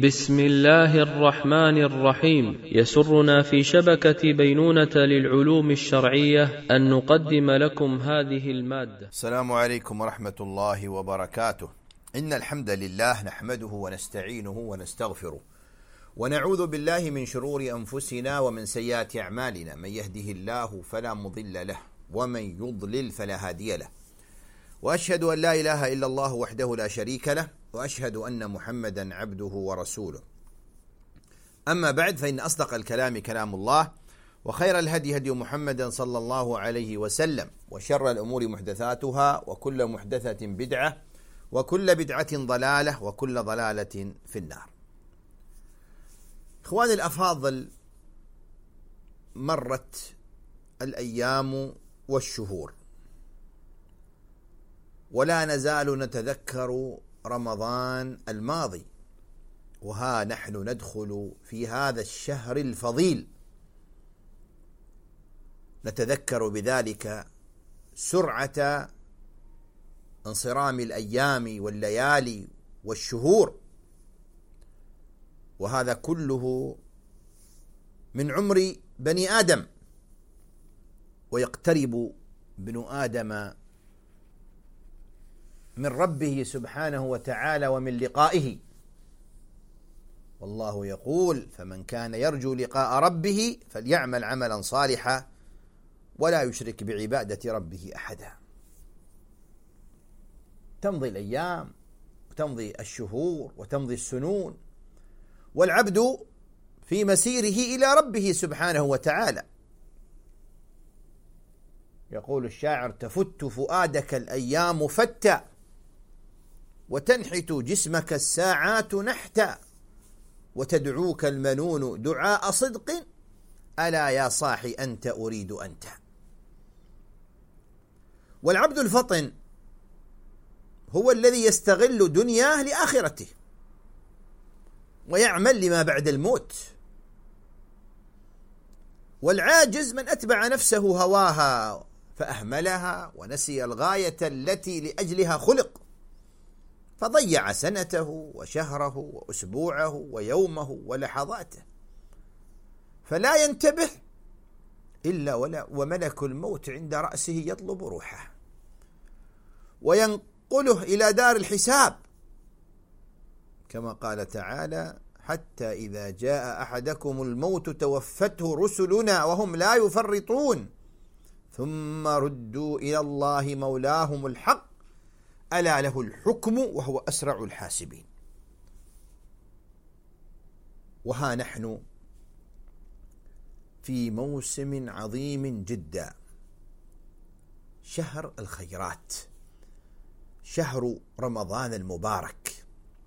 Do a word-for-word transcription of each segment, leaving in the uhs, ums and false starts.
بسم الله الرحمن الرحيم. يسرنا في شبكة بينونة للعلوم الشرعية أن نقدم لكم هذه المادة. السلام عليكم ورحمة الله وبركاته. إن الحمد لله نحمده ونستعينه ونستغفره ونعوذ بالله من شرور أنفسنا ومن سيئات أعمالنا، من يهده الله فلا مضل له ومن يضلل فلا هادي له، وأشهد أن لا إله إلا الله وحده لا شريك له، وأشهد أن محمدا عبده ورسوله. أما بعد، فإن أصدق الكلام كلام الله، وخير الهدي هدي محمد صلى الله عليه وسلم، وشر الأمور محدثاتها، وكل محدثة بدعة، وكل بدعة ضلالة، وكل ضلالة في النار. إخواني الأفاضل، مرت الأيام والشهور ولا نزال نتذكر رمضان الماضي، وها نحن ندخل في هذا الشهر الفضيل، نتذكر بذلك سرعة انصرام الأيام والليالي والشهور، وهذا كله من عمر بني آدم، ويقترب ابن آدم من ربه سبحانه وتعالى ومن لقائه، والله يقول: فمن كان يرجو لقاء ربه فليعمل عملا صالحا ولا يشرك بعبادة ربه أحدا. تمضي الأيام وتمضي الشهور وتمضي السنون، والعبد في مسيره إلى ربه سبحانه وتعالى. يقول الشاعر: تفت فؤادك الأيام فتا، وتنحت جسمك الساعات نحتا، وتدعوك المنون دعاء صدق، ألا يا صاحي أنت أريد أنت. والعبد الفطن هو الذي يستغل دنياه لآخرته، ويعمل لما بعد الموت. والعاجز من أتبع نفسه هواها فأهملها، ونسي الغاية التي لأجلها خلق، فضيع سنته وشهره وأسبوعه ويومه ولحظاته، فلا ينتبه إلا وملك الموت عند رأسه يطلب روحه وينقله إلى دار الحساب، كما قال تعالى: حتى إذا جاء أحدكم الموت توفته رسلنا وهم لا يفرطون ثم ردوا إلى الله مولاهم الحق ألا له الحكم وهو أسرع الحاسبين. وها نحن في موسم عظيم جدا، شهر الخيرات، شهر رمضان المبارك،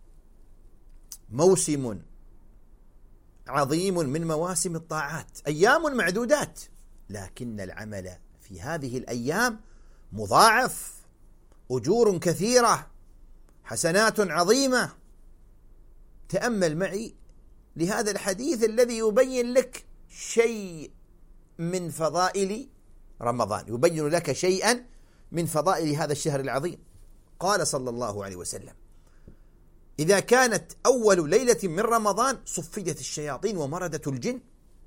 موسم عظيم من مواسم الطاعات، أيام معدودات، لكن العمل في هذه الأيام مضاعف، أجور كثيرة، حسنات عظيمة. تأمل معي لهذا الحديث الذي يبين لك شيء من فضائل رمضان، يبين لك شيئا من فضائل هذا الشهر العظيم. قال صلى الله عليه وسلم: إذا كانت أول ليلة من رمضان صفدت الشياطين ومردت الجن،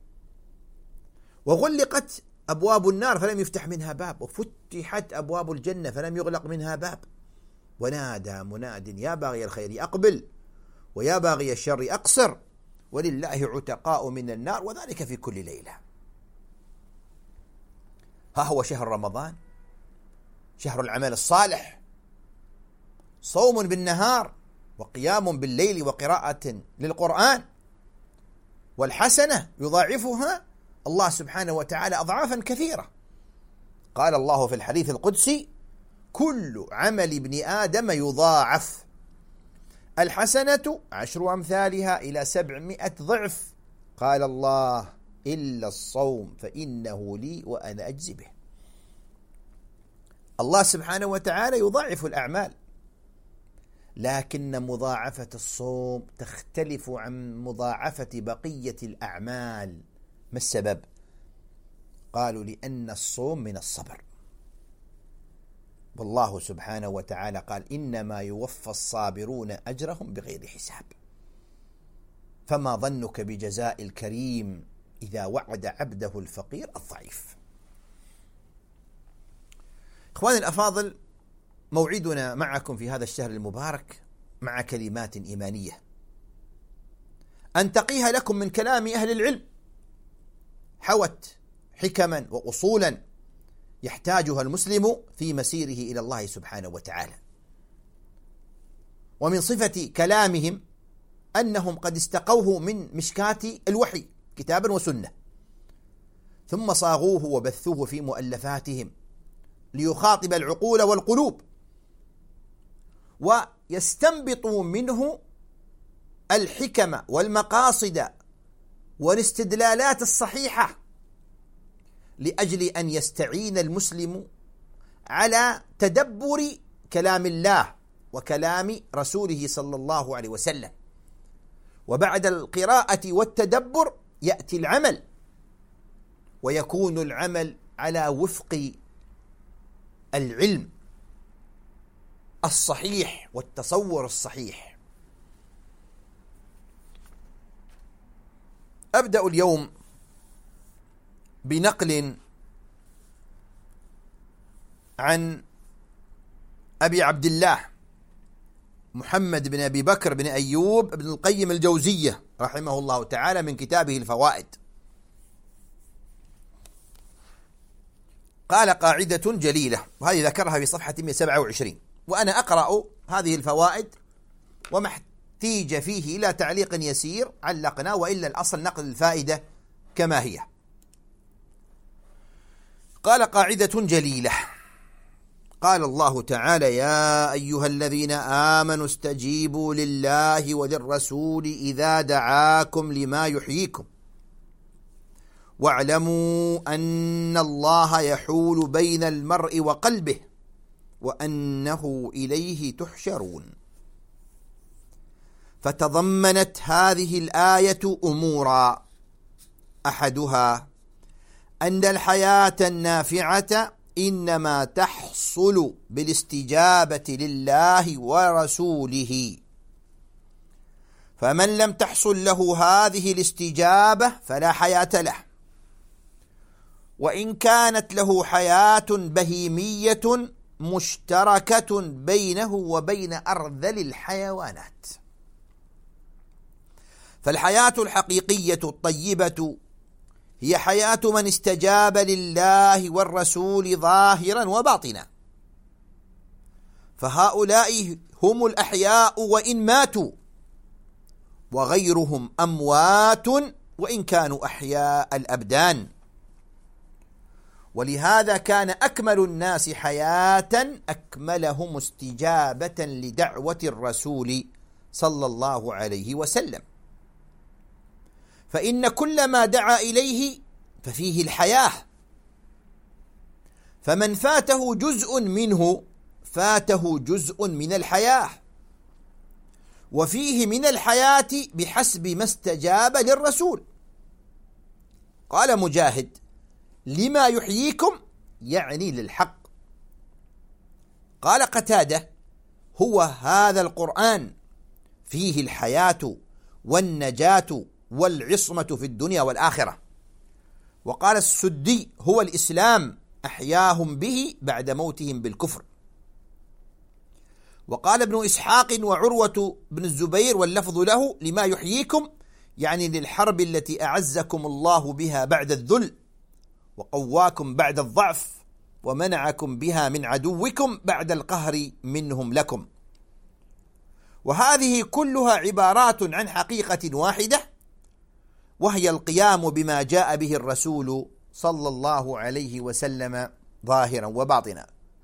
وغلقت أبواب النار فلم يفتح منها باب، وفتحت أبواب الجنة فلم يغلق منها باب، ونادى مناد: يا باغي الخير أقبل، ويا باغي الشر أقصر، ولله عتقاء من النار، وذلك في كل ليلة. ها هو شهر رمضان، شهر العمل الصالح، صوم بالنهار وقيام بالليل وقراءة للقرآن، والحسنة يضاعفها الله سبحانه وتعالى أضعافا كثيرة. قال الله في الحديث القدسي: كل عمل ابن آدم يضاعف، الحسنة عشر أمثالها إلى سبعمائة ضعف. قال الله: إلا الصوم فإنه لي وأنا أجزي به. الله سبحانه وتعالى يضاعف الأعمال، لكن مضاعفة الصوم تختلف عن مضاعفة بقية الأعمال. ما السبب؟ قالوا: لأن الصوم من الصبر، والله سبحانه وتعالى قال: إنما يوفى الصابرون أجرهم بغير حساب. فما ظنك بجزاء الكريم إذا وعد عبده الفقير الضعيف. إخواني الأفاضل، موعدنا معكم في هذا الشهر المبارك مع كلمات إيمانية أنتقيها لكم من كلام أهل العلم، حوت حكما وأصولا يحتاجها المسلم في مسيره إلى الله سبحانه وتعالى. ومن صفة كلامهم أنهم قد استقوه من مشكاة الوحي كتابا وسنة، ثم صاغوه وبثوه في مؤلفاتهم ليخاطب العقول والقلوب، ويستنبطوا منه الحكم والمقاصد والاستدلالات الصحيحة لأجل أن يستعين المسلم على تدبر كلام الله وكلام رسوله صلى الله عليه وسلم. وبعد القراءة والتدبر يأتي العمل، ويكون العمل على وفق العلم الصحيح والتصور الصحيح. أبدأ اليوم بنقل عن أبي عبد الله محمد بن أبي بكر بن أيوب بن القيم الجوزية رحمه الله تعالى من كتابه الفوائد. قال قاعدة جليلة، وهذه ذكرها في صفحة مئة وسبعة وعشرين، وأنا أقرأ هذه الفوائد وما احتيج فيه إلى تعليق يسير علقنا، وإلا الأصل نقل الفائدة كما هي. قال قاعدة جليلة، قال الله تعالى: يا أيها الذين آمنوا استجيبوا لله وللرسول إذا دعاكم لما يحييكم واعلموا أن الله يحول بين المرء وقلبه وأنه إليه تحشرون. فتضمنت هذه الآية أمورا، أحدها أن الحياة النافعة إنما تحصل بالاستجابة لله ورسوله، فمن لم تحصل له هذه الاستجابة فلا حياة له، وإن كانت له حياة بهيمية مشتركة بينه وبين أرذل الحيوانات. فالحياة الحقيقية الطيبة هي حياة من استجاب لله والرسول ظاهرا وباطنا، فهؤلاء هم الأحياء وإن ماتوا، وغيرهم أموات وإن كانوا أحياء الأبدان. ولهذا كان أكمل الناس حياة أكملهم استجابة لدعوة الرسول صلى الله عليه وسلم، فإن كل ما دعا إليه ففيه الحياة، فمن فاته جزء منه فاته جزء من الحياة، وفيه من الحياة بحسب ما استجاب للرسول. قال مجاهد: لما يحييكم يعني للحق. قال قتادة: هو هذا القرآن فيه الحياة والنجاة والعصمة في الدنيا والآخرة. وقال السدي: هو الإسلام أحياهم به بعد موتهم بالكفر. وقال ابن إسحاق وعروة بن الزبير واللفظ له: لما يحييكم يعني للحرب التي أعزكم الله بها بعد الذل، وقواكم بعد الضعف، ومنعكم بها من عدوكم بعد القهر منهم لكم. وهذه كلها عبارات عن حقيقة واحدة، وهي القيام بما جاء به الرسول صلى الله عليه وسلم ظاهرا وباطنا.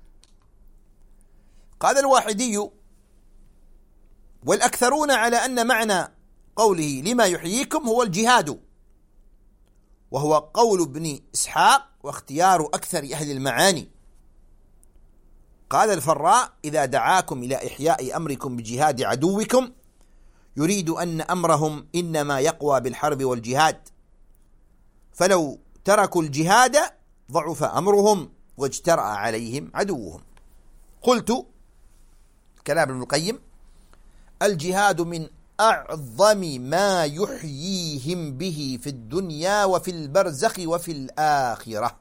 قال الواحدي: والأكثرون على أن معنى قوله لما يحييكم هو الجهاد، وهو قول ابن إسحاق واختيار أكثر أهل المعاني. قال الفراء: إذا دعاكم إلى إحياء أمركم بجهاد عدوكم يريد أن أمرهم إنما يقوى بالحرب والجهاد، فلو تركوا الجهاد ضعف أمرهم واجترأ عليهم عدوهم. قلت كلام ابن القيم: الجهاد من أعظم ما يحييهم به في الدنيا وفي البرزخ وفي الآخرة.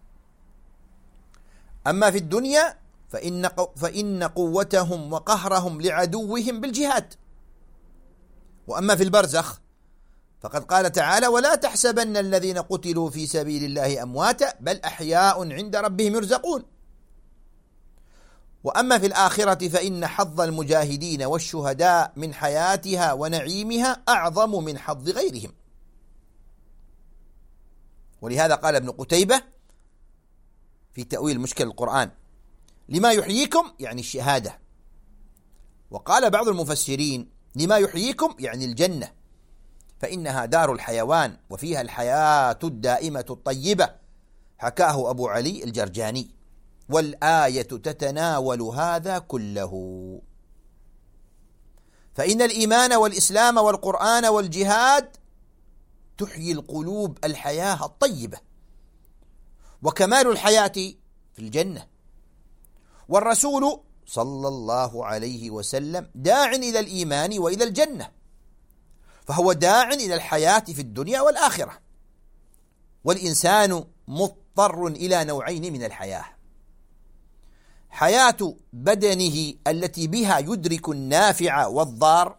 أما في الدنيا فإن فإن قوتهم وقهرهم لعدوهم بالجهاد، وأما في البرزخ فقد قال تعالى: ولا تحسبن الذين قتلوا في سبيل الله أمواتا بل أحياء عند ربهم يرزقون. وأما في الآخرة فإن حظ المجاهدين والشهداء من حياتها ونعيمها أعظم من حظ غيرهم. ولهذا قال ابن قتيبة في تأويل مشكل القرآن: لما يحييكم يعني الشهادة. وقال بعض المفسرين: لما يحييكم يعني الجنة، فإنها دار الحيوان وفيها الحياة الدائمة الطيبة، حكاه أبو علي الجرجاني. والآية تتناول هذا كله، فإن الإيمان والإسلام والقرآن والجهاد تحيي القلوب الحياة الطيبة، وكمال الحياة في الجنة. والرسول صلى الله عليه وسلم داع إلى الإيمان وإلى الجنة، فهو داع إلى الحياة في الدنيا والآخرة. والإنسان مضطر إلى نوعين من الحياة: حياة بدنه التي بها يدرك النافع والضار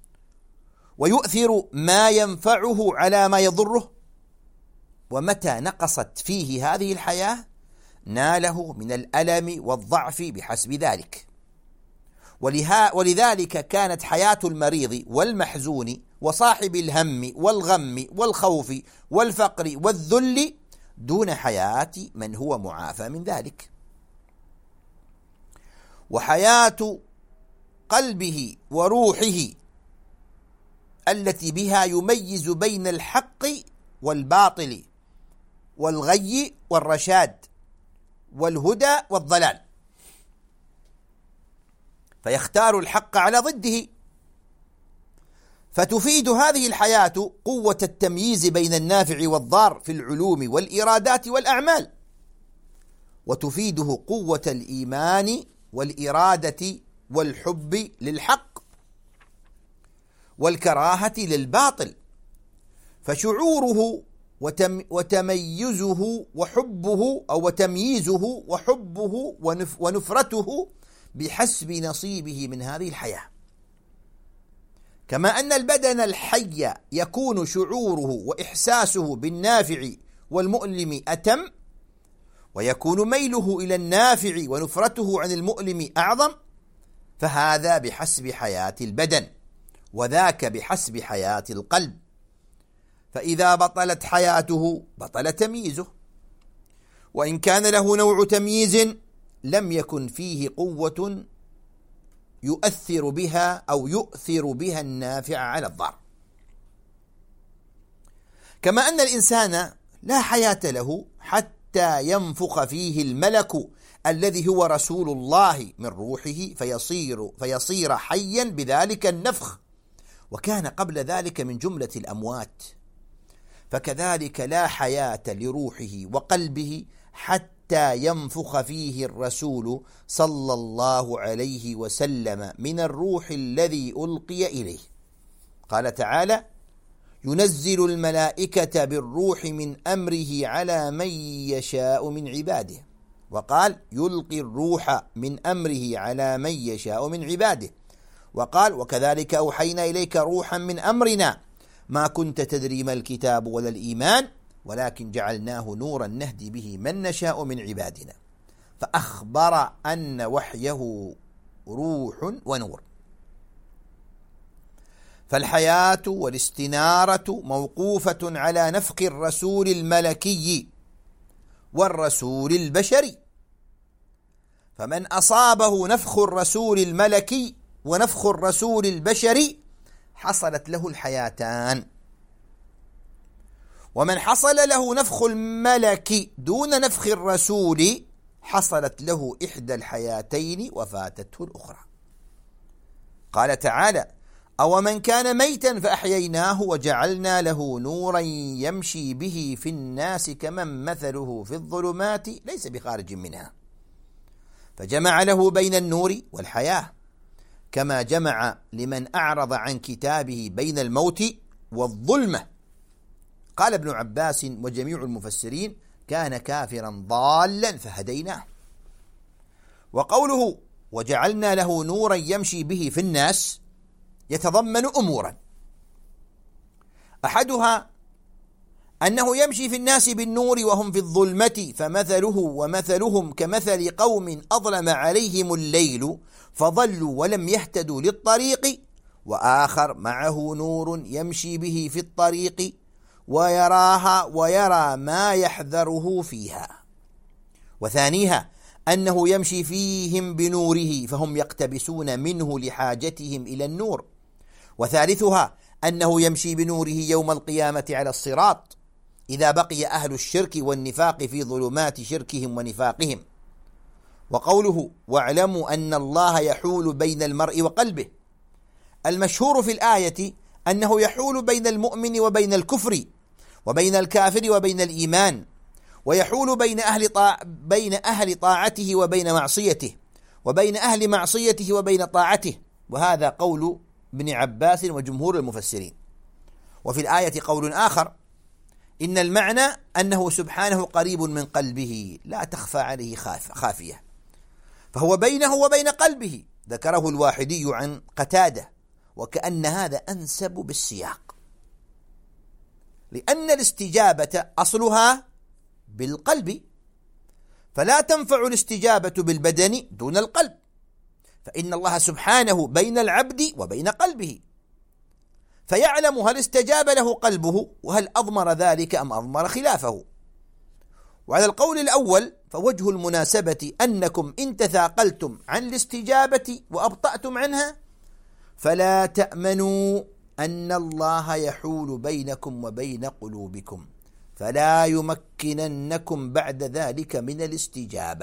ويؤثر ما ينفعه على ما يضره، ومتى نقصت فيه هذه الحياة ناله من الألم والضعف بحسب ذلك. ولها ولذلك كانت حياة المريض والمحزون وصاحب الهم والغم والخوف والفقر والذل دون حياة من هو معافى من ذلك. وحياة قلبه وروحه التي بها يميز بين الحق والباطل والغي والرشاد والهدى والضلال، فيختار الحق على ضده. فتفيد هذه الحياة قوة التمييز بين النافع والضار في العلوم والإرادات والأعمال، وتفيده قوة الإيمان والإرادة والحب للحق والكراهة للباطل. فشعوره وتم وتميزه وحبه أو وتمييزه وحبه ونف ونفرته بحسب نصيبه من هذه الحياة. كما أن البدن الحي يكون شعوره وإحساسه بالنافع والمؤلم أتم، ويكون ميله إلى النافع ونفرته عن المؤلم أعظم، فهذا بحسب حياة البدن، وذاك بحسب حياة القلب. فإذا بطلت حياته بطل تمييزه، وإن كان له نوع تمييز لم يكن فيه قوة يؤثر بها أو يؤثر بها النافع على الضار. كما أن الإنسان لا حياة له حتى ينفخ فيه الملك الذي هو رسول الله من روحه فيصير, فيصير حيا بذلك النفخ، وكان قبل ذلك من جملة الأموات. فكذلك لا حياة لروحه وقلبه حتى ينفخ فيه الرسول صلى الله عليه وسلم من الروح الذي ألقي إليه. قال تعالى: ينزل الملائكة بالروح من أمره على من يشاء من عباده. وقال: يلقي الروح من أمره على من يشاء من عباده. وقال: وكذلك أوحينا إليك روحا من أمرنا ما كنت تدري ما الكتاب ولا الإيمان ولكن جعلناه نورا نهدي به من نشاء من عبادنا. فأخبر أن وحيه روح ونور. فالحياة والاستنارة موقوفة على نفخ الرسول الملكي والرسول البشري، فمن أصابه نفخ الرسول الملكي ونفخ الرسول البشري حصلت له الحياتان، ومن حصل له نفخ الملك دون نفخ الرسول حصلت له إحدى الحياتين وفاتته الأخرى. قال تعالى: أو من كان ميتا فأحييناه وجعلنا له نورا يمشي به في الناس كمن مثله في الظلمات ليس بخارج منها. فجمع له بين النور والحياة، كما جمع لمن أعرض عن كتابه بين الموت والظلمة. قال ابن عباس وجميع المفسرين: كان كافرا ضالا فهديناه. وقوله: وجعلنا له نورا يمشي به في الناس، يتضمن أمورا: أحدها أنه يمشي في الناس بالنور وهم في الظلمة، فمثله ومثلهم كمثل قوم أظلم عليهم الليل فضلوا ولم يهتدوا للطريق، وآخر معه نور يمشي به في الطريق ويراها ويرى ما يحذره فيها. وثانيها أنه يمشي فيهم بنوره فهم يقتبسون منه لحاجتهم إلى النور. وثالثها أنه يمشي بنوره يوم القيامة على الصراط إذا بقي أهل الشرك والنفاق في ظلمات شركهم ونفاقهم. وقوله: واعلموا أن الله يحول بين المرء وقلبه، المشهور في الآية أنه يحول بين المؤمن وبين الكفر، وبين الكافر وبين الإيمان، ويحول بين أهل طاع بين أهل طاعته وبين معصيته، وبين أهل معصيته وبين طاعته. وهذا قول ابن عباس وجمهور المفسرين. وفي الآية قول آخر: إن المعنى أنه سبحانه قريب من قلبه لا تخفى عليه خافية، فهو بينه وبين قلبه. ذكره الواحدي عن قتادة، وكأن هذا أنسب بالسياق، لأن الاستجابة أصلها بالقلب، فلا تنفع الاستجابة بالبدن دون القلب، فإن الله سبحانه بين العبد وبين قلبه، فيعلم هل استجاب له قلبه وهل أضمر ذلك أم أضمر خلافه. وعلى القول الأول فوجه المناسبة أنكم إن تثاقلتم عن الاستجابة وأبطأتم عنها فلا تأمنوا أن الله يحول بينكم وبين قلوبكم، فلا يمكننكم بعد ذلك من الاستجابة،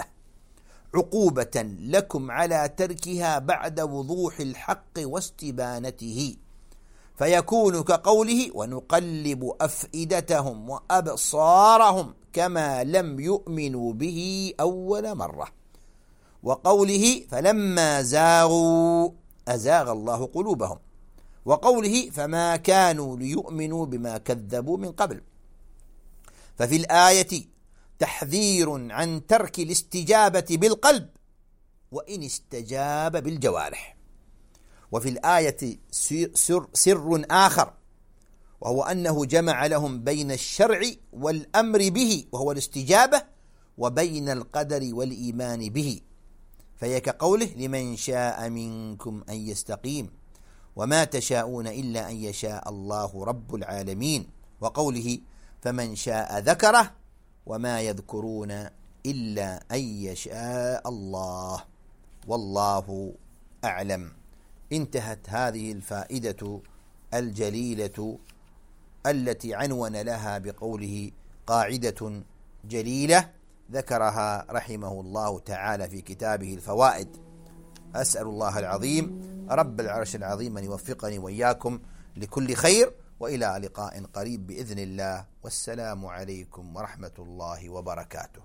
عقوبة لكم على تركها بعد وضوح الحق واستبانته، فيكون كقوله: ونقلب أفئدتهم وأبصارهم كما لم يؤمنوا به أول مرة، وقوله: فلما زاغوا أزاغ الله قلوبهم، وقوله: فما كانوا ليؤمنوا بما كذبوا من قبل. ففي الآية تحذير عن ترك الاستجابة بالقلب وإن استجاب بالجوارح. وفي الآية سر, سر آخر، وهو أنه جمع لهم بين الشرع والأمر به وهو الاستجابة، وبين القدر والإيمان به، فهي كقوله: لمن شاء منكم أن يستقيم وما تشاءون إلا أن يشاء الله رب العالمين، وقوله: فمن شاء ذكره وما يذكرون إلا أن يشاء الله، والله أعلم. انتهت هذه الفائدة الجليلة التي عنون لها بقوله قاعدة جليلة ذكرها رحمه الله تعالى في كتابه الفوائد. أسأل الله العظيم رب العرش العظيم أن يوفقني وإياكم لكل خير، وإلى لقاء قريب بإذن الله، والسلام عليكم ورحمة الله وبركاته.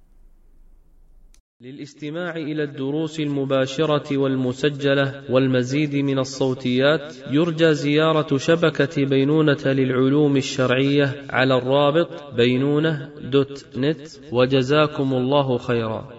للاستماع إلى الدروس المباشرة والمسجلة والمزيد من الصوتيات يرجى زيارة شبكة بينونة للعلوم الشرعية على الرابط بينونة دوت نت، وجزاكم الله خيرا.